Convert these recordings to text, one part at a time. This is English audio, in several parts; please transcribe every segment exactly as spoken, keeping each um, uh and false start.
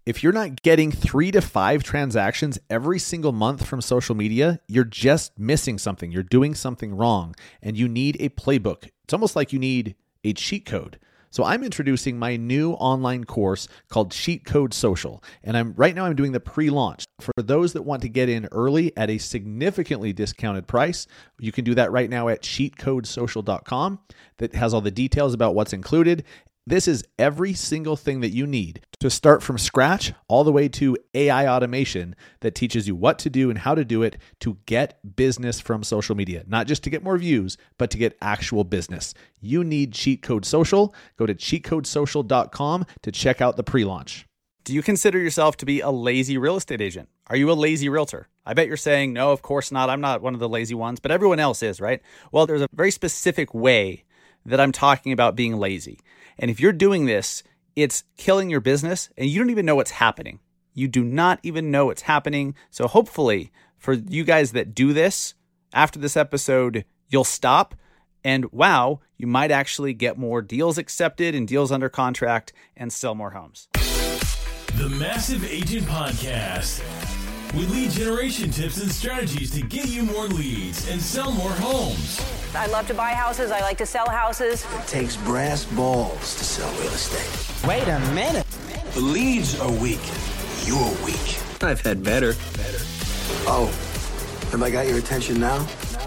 If you're not getting three to five transactions every single month from social media, you're just missing something. You're doing something wrong, and you need a playbook. It's almost like you need a cheat code. So I'm introducing my new online course called Cheat Code Social, and I'm right now I'm doing the pre-launch. For those that want to get in early at a significantly discounted price, you can do that right now at cheat code social dot com. That has all the details about what's included. This is every single thing that you need to start from scratch all the way to A I automation that teaches you what to do and how to do it to get business from social media. Not just to get more views, but to get actual business. You need Cheat Code Social. Go to cheat code social dot com to check out the pre-launch. Do you consider yourself to be a lazy real estate agent? Are you a lazy realtor? I bet you're saying, no, of course not. I'm not one of the lazy ones, but everyone else is, right? Well, there's a very specific way that I'm talking about being lazy. And if you're doing this, it's killing your business and you don't even know what's happening. You do not even know what's happening. So hopefully for you guys that do this, after this episode, you'll stop and wow, you might actually get more deals accepted and deals under contract and sell more homes. The Massive Agent Podcast. With lead generation tips and strategies to get you more leads and sell more homes. I love to buy houses. I like to sell houses. It takes brass balls to sell real estate. Wait a minute. The leads are weak. You're weak. I've had better. Better. Oh, have I got your attention now?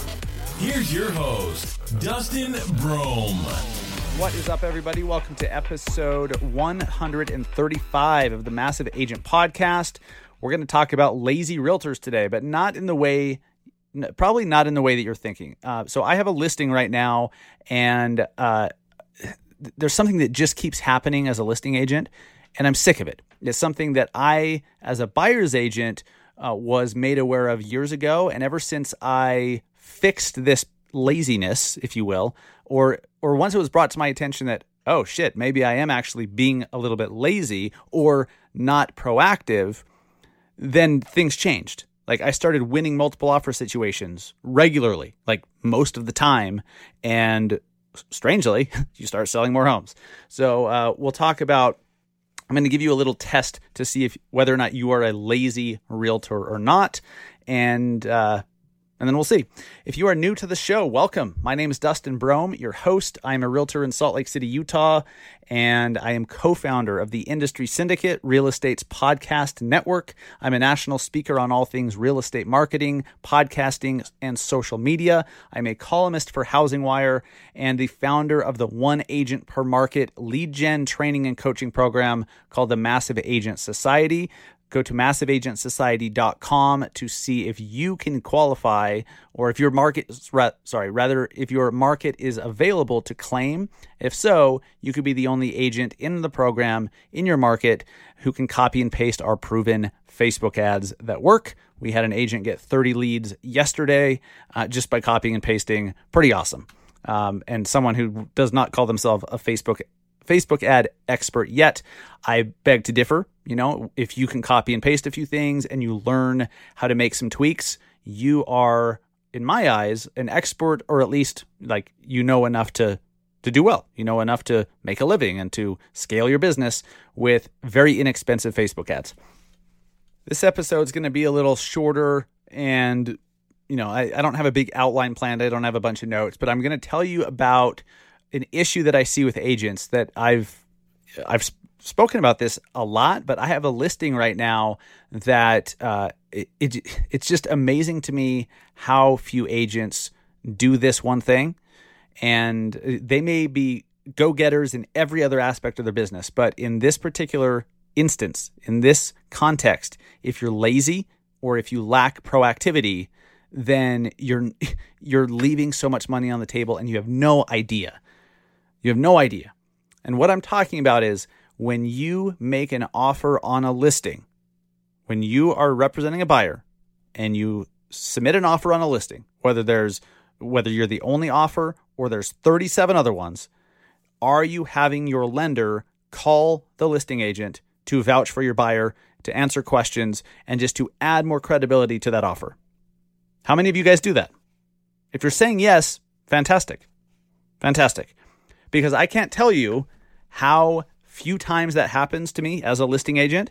Here's your host, Dustin Brome. What is up, everybody? Welcome to episode one thirty-five of the Massive Agent Podcast. We're going to talk about lazy realtors today, but not in the way, probably not in the way that you're thinking. Uh, so I have a listing right now, and uh, there's something that just keeps happening as a listing agent, and I'm sick of it. It's something that I, as a buyer's agent, uh, was made aware of years ago, and ever since I fixed this laziness, if you will, or or once it was brought to my attention that, oh shit, maybe I am actually being a little bit lazy or not proactive, then things changed. Like I started winning multiple offer situations regularly, like most of the time. And strangely, you start selling more homes. So uh, we'll talk about, I'm going to give you a little test to see if whether or not you are a lazy realtor or not. And uh, and then we'll see. If you are new to the show, welcome. My name is Dustin Brome, your host. I'm a realtor in Salt Lake City, Utah, and I am co-founder of the Industry Syndicate, Real Estate's podcast network. I'm a national speaker on all things real estate marketing, podcasting, and social media. I'm a columnist for Housing Wire and the founder of the One Agent Per Market lead gen training and coaching program called the Massive Agent Society. Go to massive agent society dot com to see if you can qualify, or if your market, sorry, rather if your market is available to claim. If so, you could be the only agent in the program in your market who can copy and paste our proven Facebook ads that work. We had an agent get thirty leads yesterday uh, just by copying and pasting. Pretty awesome. Um, and someone who does not call themselves a Facebook Facebook ad expert yet, I beg to differ. You know, if you can copy and paste a few things and you learn how to make some tweaks, you are, in my eyes, an expert, or at least like you know enough to to do well. You know enough to make a living and to scale your business with very inexpensive Facebook ads. This episode is going to be a little shorter, and you know, I, I don't have a big outline planned. I don't have a bunch of notes, but I'm going to tell you about an issue that I see with agents that I've I've spoken about this a lot, but I have a listing right now that uh, it, it it's just amazing to me how few agents do this one thing, and they may be go-getters in every other aspect of their business, but in this particular instance, in this context, if you're lazy or if you lack proactivity, then you're you're leaving so much money on the table and you have no idea. You have no idea. And what I'm talking about is when you make an offer on a listing, when you are representing a buyer and you submit an offer on a listing, whether there's whether you're the only offer or there's thirty-seven other ones, are you having your lender call the listing agent to vouch for your buyer, to answer questions, and just to add more credibility to that offer? How many of you guys do that? If you're saying yes, fantastic. Fantastic. Because I can't tell you how few times that happens to me as a listing agent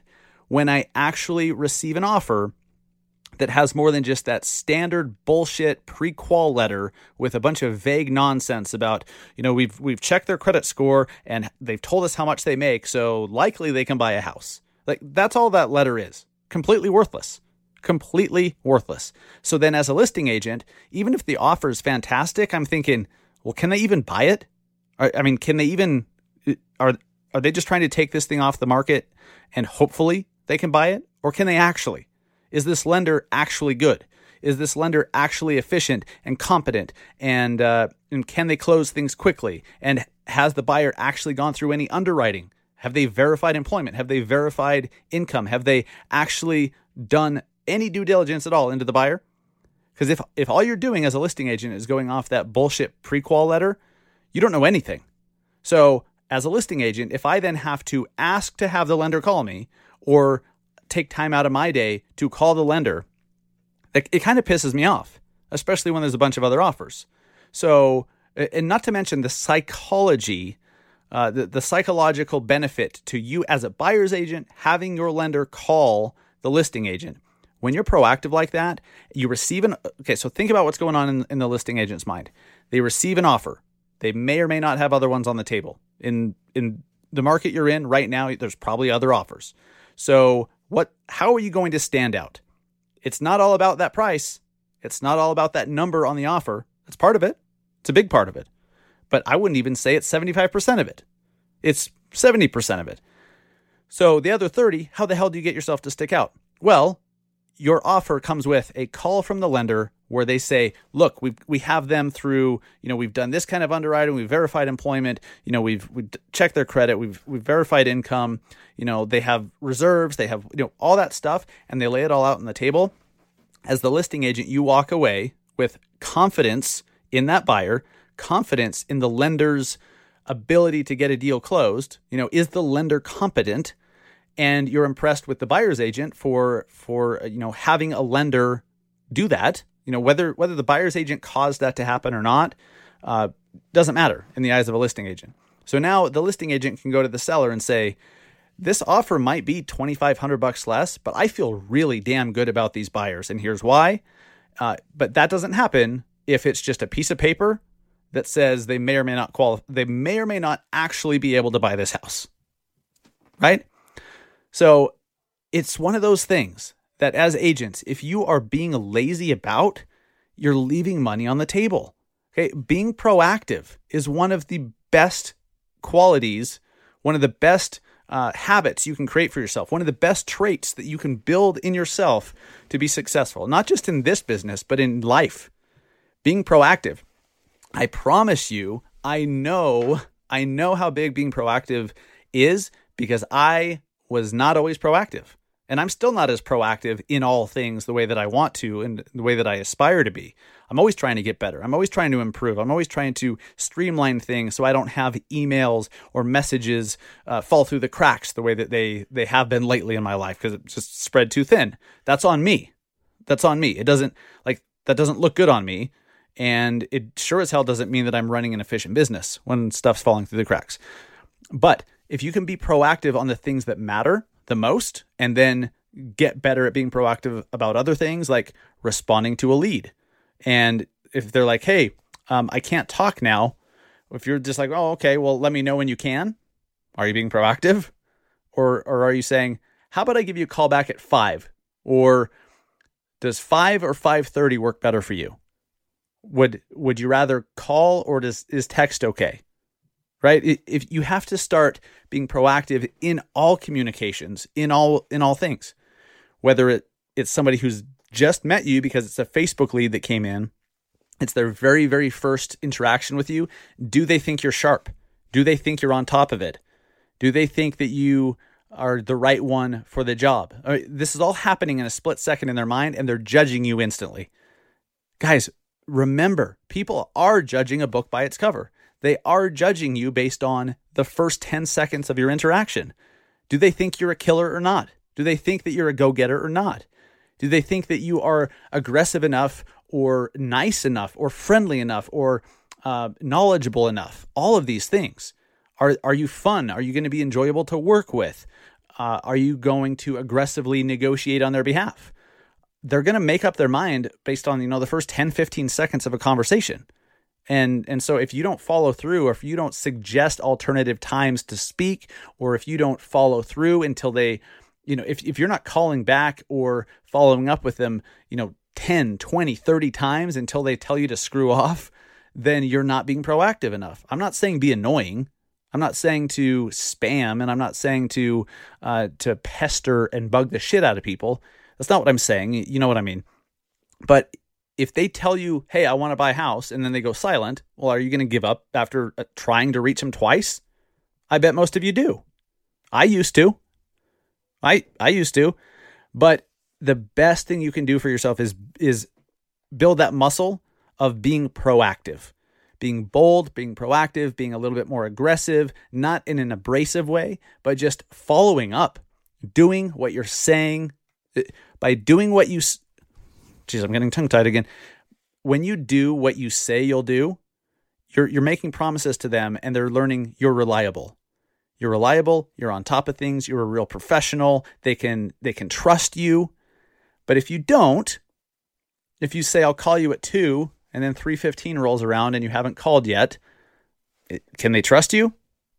when I actually receive an offer that has more than just that standard bullshit pre-qual letter with a bunch of vague nonsense about, you know, we've we've checked their credit score and they've told us how much they make, so likely they can buy a house. Like, that's all that letter is. Completely worthless. Completely worthless. So then as a listing agent, even if the offer is fantastic, I'm thinking, well, can they even buy it? I mean, can they even, are, are they just trying to take this thing off the market and hopefully they can buy it? Or can they actually? Is this lender actually good? Is this lender actually efficient and competent? And uh, and can they close things quickly? And has the buyer actually gone through any underwriting? Have they verified employment? Have they verified income? Have they actually done any due diligence at all into the buyer? Because if if all you're doing as a listing agent is going off that bullshit pre-qual letter, you don't know anything. So as a listing agent, if I then have to ask to have the lender call me or take time out of my day to call the lender, it, it kind of pisses me off, especially when there's a bunch of other offers. So, and not to mention the psychology, uh, the, the psychological benefit to you as a buyer's agent, having your lender call the listing agent. When you're proactive like that, you receive an, okay, so think about what's going on in, in the listing agent's mind. They receive an offer. They may or may not have other ones on the table. In, in the market you're in right now, there's probably other offers. So what, how are you going to stand out? It's not all about that price. It's not all about that number on the offer. It's part of it. It's a big part of it. But I wouldn't even say it's seventy-five percent of it. It's seventy percent of it. So the other thirty, how the hell do you get yourself to stick out? Well, your offer comes with a call from the lender where they say, look, we we have them through, you know, we've done this kind of underwriting, we've verified employment, you know, we've we've checked their credit, we've we've verified income, you know, they have reserves, they have, you know, all that stuff, and they lay it all out on the table. As the listing agent, you walk away with confidence in that buyer, confidence in the lender's ability to get a deal closed. You know, is the lender competent? And you're impressed with the buyer's agent for for you know having a lender do that. You know, whether whether the buyer's agent caused that to happen or not, uh, doesn't matter in the eyes of a listing agent. So now the listing agent can go to the seller and say, this offer might be twenty-five hundred bucks less, but I feel really damn good about these buyers, and here's why. Uh, but that doesn't happen if it's just a piece of paper that says they may or may not qualify. They may or may not actually be able to buy this house, right? So it's one of those things that as agents, if you are being lazy about, you're leaving money on the table. Okay, being proactive is one of the best qualities, one of the best uh, habits you can create for yourself, one of the best traits that you can build in yourself to be successful, not just in this business, but in life. Being proactive. I promise you, I know, I know how big being proactive is because I was not always proactive. And I'm still not as proactive in all things the way that I want to and the way that I aspire to be. I'm always trying to get better. I'm always trying to improve. I'm always trying to streamline things so I don't have emails or messages uh, fall through the cracks the way that they, they have been lately in my life because it's just spread too thin. That's on me. That's on me. It doesn't, like, that doesn't look good on me. And it sure as hell doesn't mean that I'm running an efficient business when stuff's falling through the cracks. But if you can be proactive on the things that matter the most and then get better at being proactive about other things like responding to a lead. And if they're like, hey, um, I can't talk now. If you're just like, oh, okay, well, let me know when you can. Are you being proactive? Or, or are you saying, how about I give you a call back at five? Or does five or five thirty work better for you? Would would you rather call or does is text okay? Right? If you have to start being proactive in all communications, in all in all things, whether it, it's somebody who's just met you because it's a Facebook lead that came in, it's their very, very first interaction with you. Do they think you're sharp? Do they think you're on top of it? Do they think that you are the right one for the job? This is all happening in a split second in their mind, and they're judging you instantly. Guys, remember, people are judging a book by its cover. They are judging you based on the first ten seconds of your interaction. Do they think you're a killer or not? Do they think that you're a go-getter or not? Do they think that you are aggressive enough or nice enough or friendly enough or uh, knowledgeable enough? All of these things. Are, are you fun? Are you going to be enjoyable to work with? Uh, are you going to aggressively negotiate on their behalf? They're going to make up their mind based on, you know, the first ten, fifteen seconds of a conversation. And and so if you don't follow through, or if you don't suggest alternative times to speak, or if you don't follow through until they, you know, if, if you're not calling back or following up with them, you know, ten, twenty, thirty times until they tell you to screw off, then you're not being proactive enough. I'm not saying be annoying. I'm not saying to spam, and I'm not saying to uh, to pester and bug the shit out of people. That's not what I'm saying. You know what I mean? But if they tell you, hey, I want to buy a house, and then they go silent, well, are you going to give up after uh, trying to reach them twice? I bet most of you do. I used to. I I used to. But the best thing you can do for yourself is is build that muscle of being proactive. Being bold, being proactive, being a little bit more aggressive, not in an abrasive way, but just following up, doing what you're saying. By doing what you, geez, I'm getting tongue-tied again. When you do what you say you'll do, you're you're making promises to them, and they're learning you're reliable. You're reliable. You're on top of things. You're a real professional. They can they can trust you. But if you don't, if you say I'll call you at two, and then three fifteen rolls around and you haven't called yet, it, can they trust you?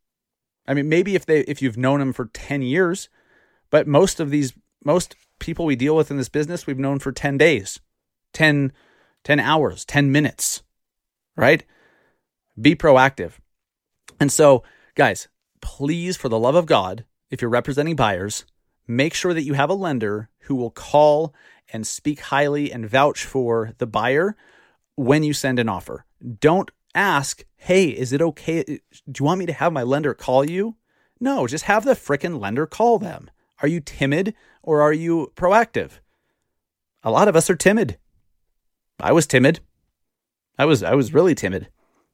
I mean, maybe if they if you've known them for ten years, but most of these most people we deal with in this business, we've known for ten days, ten, ten hours, ten minutes, right? Be proactive. And so, guys, please, for the love of God, if you're representing buyers, make sure that you have a lender who will call and speak highly and vouch for the buyer when you send an offer. Don't ask, hey, is it okay? Do you want me to have my lender call you? No, just have the frickin' lender call them. Are you timid or are you proactive? A lot of us are timid. I was timid. I was I was really timid.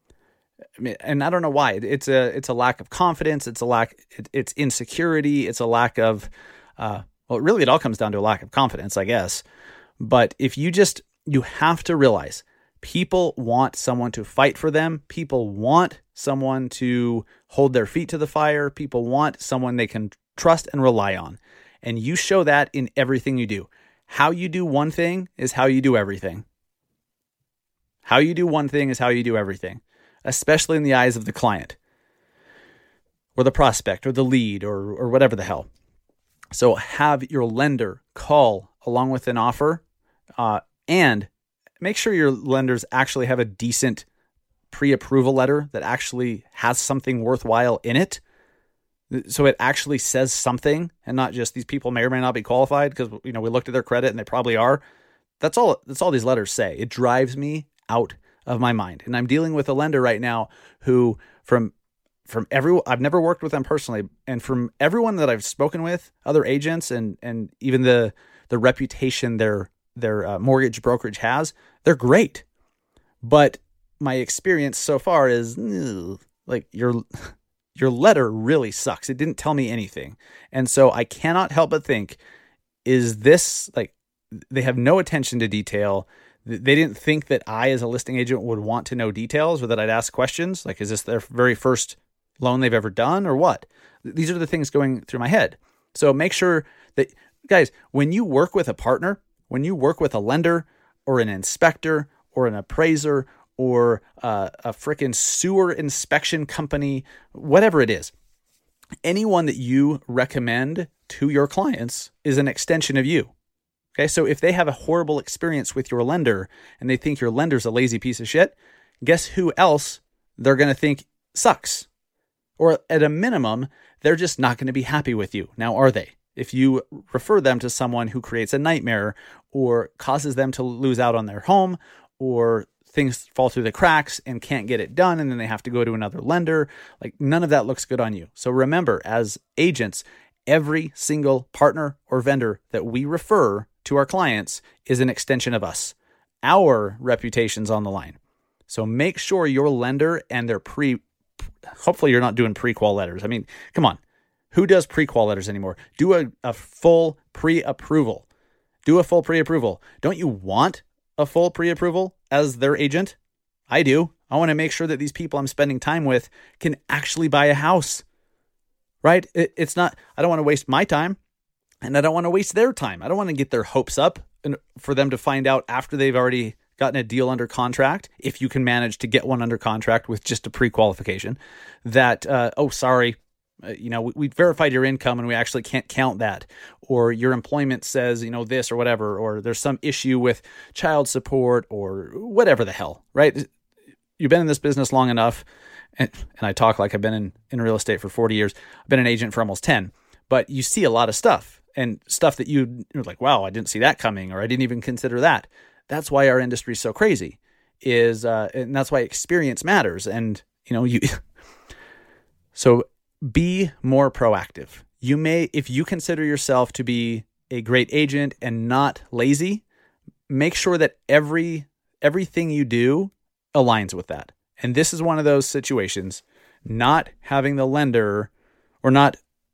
I mean, and I don't know why. It's a it's a lack of confidence. It's a lack. It, it's insecurity. It's a lack of. Uh, well, really, it all comes down to a lack of confidence, I guess. But if you just you have to realize, people want someone to fight for them. People want someone to hold their feet to the fire. People want someone they can trust and rely on. And you show that in everything you do. How you do one thing is how you do everything. How you do one thing is how you do everything, especially in the eyes of the client or the prospect or the lead or, or whatever the hell. So have your lender call along with an offer, uh, and make sure your lenders actually have a decent pre-approval letter that actually has something worthwhile in it. So it actually says something, and not just these people may or may not be qualified because, you know, we looked at their credit and they probably are. That's all. That's all these letters say. It drives me out of my mind. And I'm dealing with a lender right now who, from from everyone, I've never worked with them personally, and from everyone that I've spoken with, other agents, and and even the the reputation their their uh, mortgage brokerage has, they're great. But my experience so far is ugh, like you're. Your letter really sucks. It didn't tell me anything. And so I cannot help but think, is this like, they have no attention to detail. They didn't think that I, as a listing agent, would want to know details or that I'd ask questions. Like, is this their very first loan they've ever done or what? These are the things going through my head. So make sure that, guys, when you work with a partner, when you work with a lender or an inspector or an appraiser or uh, a freaking sewer inspection company, whatever it is, anyone that you recommend to your clients is an extension of you. Okay, so if they have a horrible experience with your lender and they think your lender's a lazy piece of shit, guess who else they're going to think sucks? Or at a minimum, they're just not going to be happy with you. Now, are they? If you refer them to someone who creates a nightmare or causes them to lose out on their home, or things fall through the cracks and can't get it done, and then they have to go to another lender, like none of that looks good on you. So remember, as agents, every single partner or vendor that we refer to our clients is an extension of us. Our reputation's on the line. So make sure your lender and their pre, hopefully you're not doing pre-qual letters. I mean, come on. Who does pre-qual letters anymore? Do a, a full pre-approval. Do a full pre-approval. Don't you want a full pre-approval as their agent? I do. I want to make sure that these people I'm spending time with can actually buy a house. right? It, it's not, I don't want to waste my time and I don't want to waste their time. I don't want to get their hopes up and for them to find out after they've already gotten a deal under contract, if you can manage to get one under contract with just a pre-qualification, that, uh, oh, sorry, uh, you know, we, we verified your income and we actually can't count that. Or your employment says, you know, this or whatever, or there's some issue with child support or whatever the hell, right? You've been in this business long enough, and, and I talk like I've been in, in real estate for forty years. I've been an agent for almost ten, but you see a lot of stuff and stuff that you, you're like, wow, I didn't see that coming, or I didn't even consider that. That's why our industry is so crazy, is, uh, and that's why experience matters. And, you know, you, so be more proactive. You may, if you consider yourself to be a great agent and not lazy, make sure that every, everything you do aligns with that. And this is one of those situations, not having the lender or not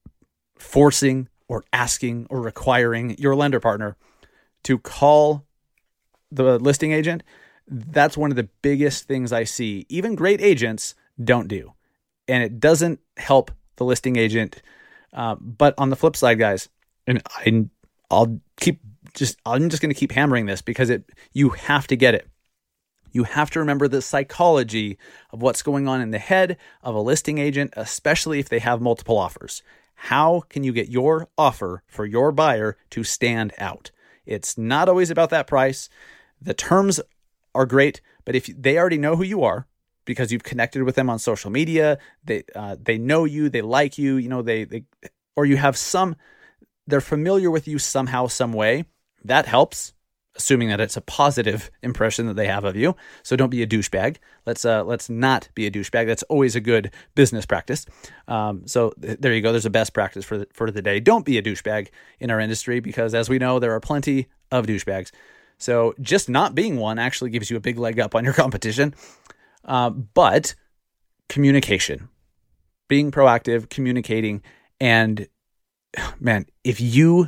forcing or asking or requiring your lender partner to call the listing agent. That's one of the biggest things I see even great agents don't do. And it doesn't help the listing agent. Uh, but on the flip side, guys, and I, I'll keep just, I'm just going to keep hammering this because it, you have to get it. You have to remember the psychology of what's going on in the head of a listing agent, especially if they have multiple offers. How can you get your offer for your buyer to stand out? It's not always about that price. The terms are great, but if they already know who you are because you've connected with them on social media, they uh, they know you, they like you, you know, they they or you have some, they're familiar with you somehow, some way. That helps, assuming that it's a positive impression that they have of you. So don't be a douchebag. Let's uh, let's not be a douchebag. That's always a good business practice. Um, so th- there you go. There's a best practice for the, for the day. Don't be a douchebag in our industry because, as we know, there are plenty of douchebags. So just not being one actually gives you a big leg up on your competition. Uh, but communication, being proactive, communicating, and man, if you,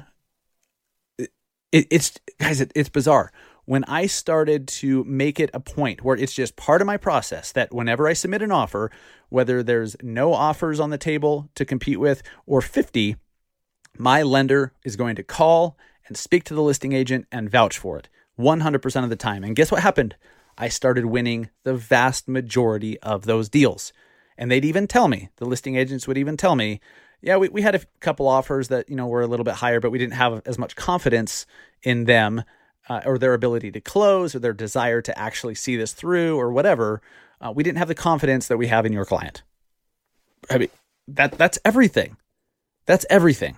it, it's guys, it, it's bizarre. When I started to make it a point where it's just part of my process that whenever I submit an offer, whether there's no offers on the table to compete with or fifty, my lender is going to call and speak to the listing agent and vouch for it one hundred percent of the time. And guess what happened? I started winning the vast majority of those deals. And they'd even tell me, the listing agents would even tell me, yeah, we, we had a couple offers that, you know, were a little bit higher, but we didn't have as much confidence in them uh, or their ability to close or their desire to actually see this through or whatever. Uh, we didn't have the confidence that we have in your client. I mean, that that's everything. That's everything.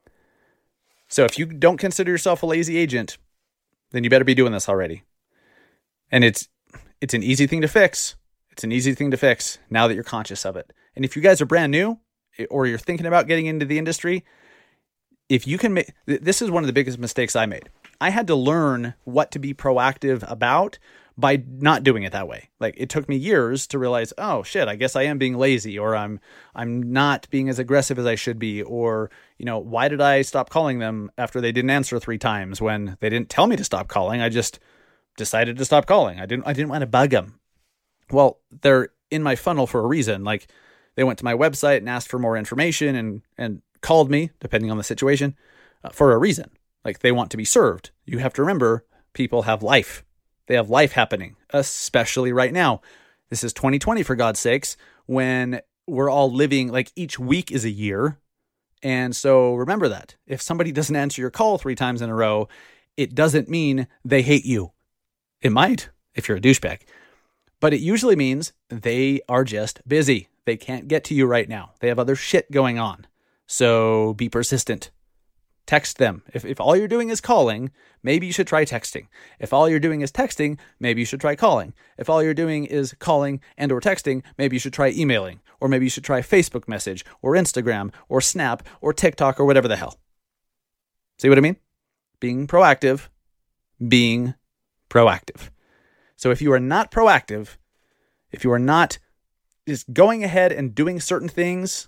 So if you don't consider yourself a lazy agent, then you better be doing this already. And it's it's an easy thing to fix. It's an easy thing to fix now that you're conscious of it. And if you guys are brand new or you're thinking about getting into the industry, if you can make, this is one of the biggest mistakes I made. I had to learn what to be proactive about by not doing it that way. Like it took me years to realize, oh shit, I guess I am being lazy, or I'm I'm not being as aggressive as I should be, or you know, why did I stop calling them after they didn't answer three times when they didn't tell me to stop calling? I just decided to stop calling. I didn't I didn't want to bug them. Well, they're in my funnel for a reason. Like they went to my website and asked for more information and and called me, depending on the situation, uh, for a reason. Like they want to be served. You have to remember, people have life. They have life happening, especially right now. This is twenty twenty, for God's sakes, when we're all living, like each week is a year. And so remember that. If somebody doesn't answer your call three times in a row, it doesn't mean they hate you. It might, if you're a douchebag. But it usually means they are just busy. They can't get to you right now. They have other shit going on. So be persistent. Text them. If if all you're doing is calling, maybe you should try texting. If all you're doing is texting, maybe you should try calling. If all you're doing is calling and or texting, maybe you should try emailing. Or maybe you should try Facebook message or Instagram or Snap or TikTok or whatever the hell. See what I mean? Being proactive, being proactive. So if you are not proactive, if you are not just going ahead and doing certain things,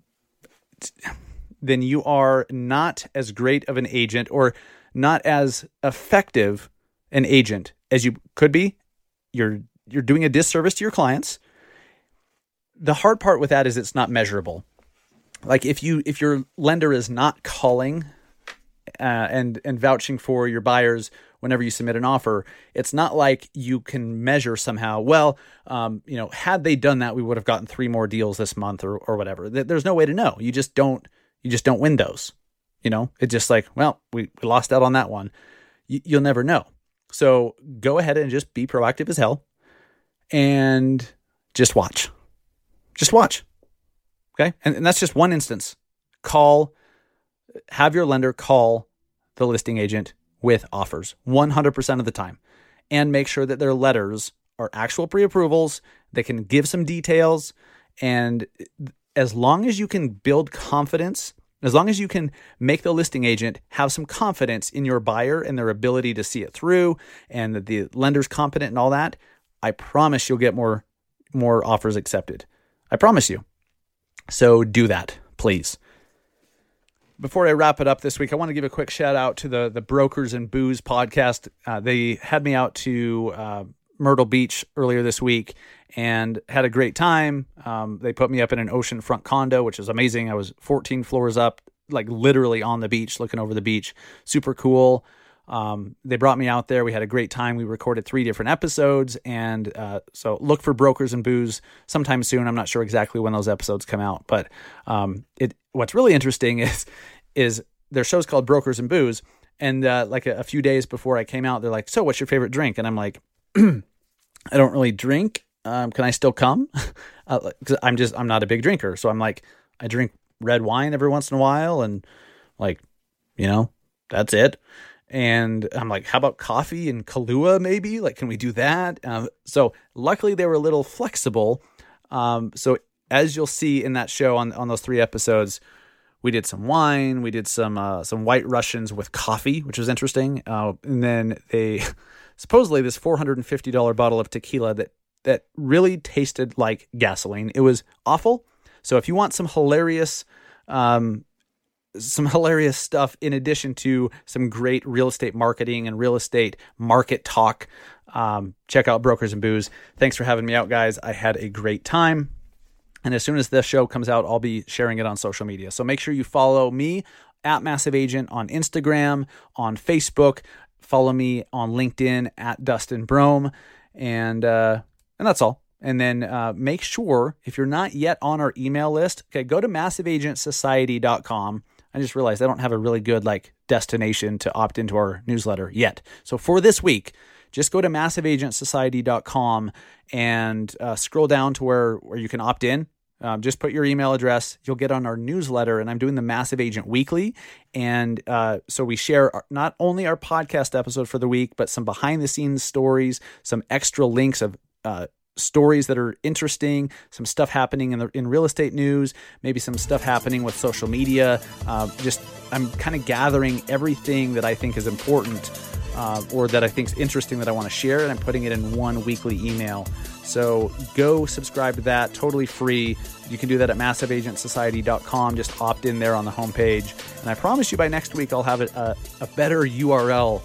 then you are not as great of an agent or not as effective an agent as you could be. You're you're doing a disservice to your clients. The hard part with that is it's not measurable. like if you if your lender is not calling uh, and and vouching for your buyers whenever you submit an offer, it's not like you can measure somehow, well, um, you know, had they done that, we would have gotten three more deals this month or or whatever. There's no way to know. You just don't, you just don't win those. You know, it's just like, well, we, we lost out on that one. You, you'll never know. So go ahead and just be proactive as hell and just watch. Just watch. Okay. And, and that's just one instance. Call, have your lender call the listing agent with offers one hundred percent of the time, and make sure that their letters are actual pre-approvals. They can give some details. And as long as you can build confidence, as long as you can make the listing agent have some confidence in your buyer and their ability to see it through, and that the lender's competent and all that, I promise you'll get more, more offers accepted. I promise you. So do that, please. Before I wrap it up this week, I want to give a quick shout out to the the Brokers and Booze podcast. Uh, they had me out to uh, Myrtle Beach earlier this week and had a great time. Um, they put me up in an oceanfront condo, which is amazing. I was fourteen floors up, like literally on the beach, looking over the beach. Super cool. Um, they brought me out there. We had a great time. We recorded three different episodes. And uh, so look for Brokers and Booze sometime soon. I'm not sure exactly when those episodes come out, but um, it. What's really interesting is is their show's called Brokers and Booze. And uh, like a, a few days before I came out, they're like, so what's your favorite drink? And I'm like, I don't really drink. Um, can I still come? uh, 'cause I'm just, I'm not a big drinker. So I'm like, I drink red wine every once in a while. And like, you know, that's it. And I'm like, how about coffee and Kahlua maybe? Like, can we do that? Um, so luckily they were a little flexible. Um, so as you'll see in that show on, on those three episodes, we did some wine, we did some uh, some White Russians with coffee, which was interesting. Uh, and then they, supposedly this four hundred fifty dollars bottle of tequila that, that really tasted like gasoline. It was awful. So if you want some hilarious, um, some hilarious stuff in addition to some great real estate marketing and real estate market talk, um, check out Brokers and Booze. Thanks for having me out, guys. I had a great time. And as soon as this show comes out, I'll be sharing it on social media. So make sure you follow me at Massive Agent on Instagram, on Facebook. Follow me on LinkedIn at Dustin Brome. And, uh, and that's all. And then uh, make sure, if you're not yet on our email list, okay, go to massive agent society dot com. I just realized I don't have a really good like destination to opt into our newsletter yet. So for this week, just go to massive agent society dot com and uh, scroll down to where, where you can opt in. Um, just put your email address. You'll get on our newsletter, and I'm doing the Massive Agent Weekly. And uh, so we share our, not only our podcast episode for the week, but some behind-the-scenes stories, some extra links of uh, stories that are interesting, some stuff happening in the in real estate news, maybe some stuff happening with social media. Uh, just I'm kind of gathering everything that I think is important uh, or that I think is interesting that I want to share, and I'm putting it in one weekly email. So go subscribe to that, totally free. You can do that at massive agent society dot com. Just opt in there on the homepage. And I promise you by next week, I'll have a, a better U R L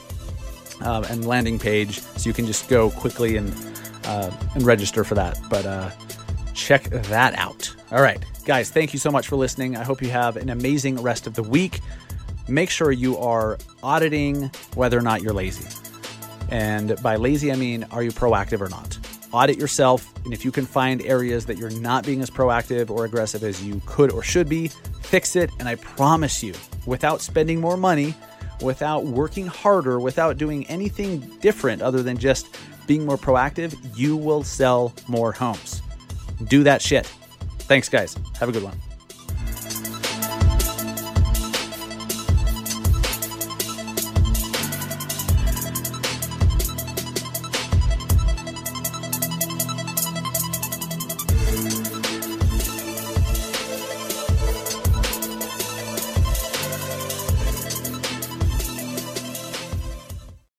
uh, and landing page so you can just go quickly and uh, and register for that. But uh, check that out. All right, guys, thank you so much for listening. I hope you have an amazing rest of the week. Make sure you are auditing whether or not you're lazy. And by lazy, I mean, are you proactive or not? Audit yourself, and if you can find areas that you're not being as proactive or aggressive as you could or should be, fix it. And I promise you, without spending more money, without working harder, without doing anything different other than just being more proactive, you will sell more homes. Do that shit. Thanks, guys. Have a good one.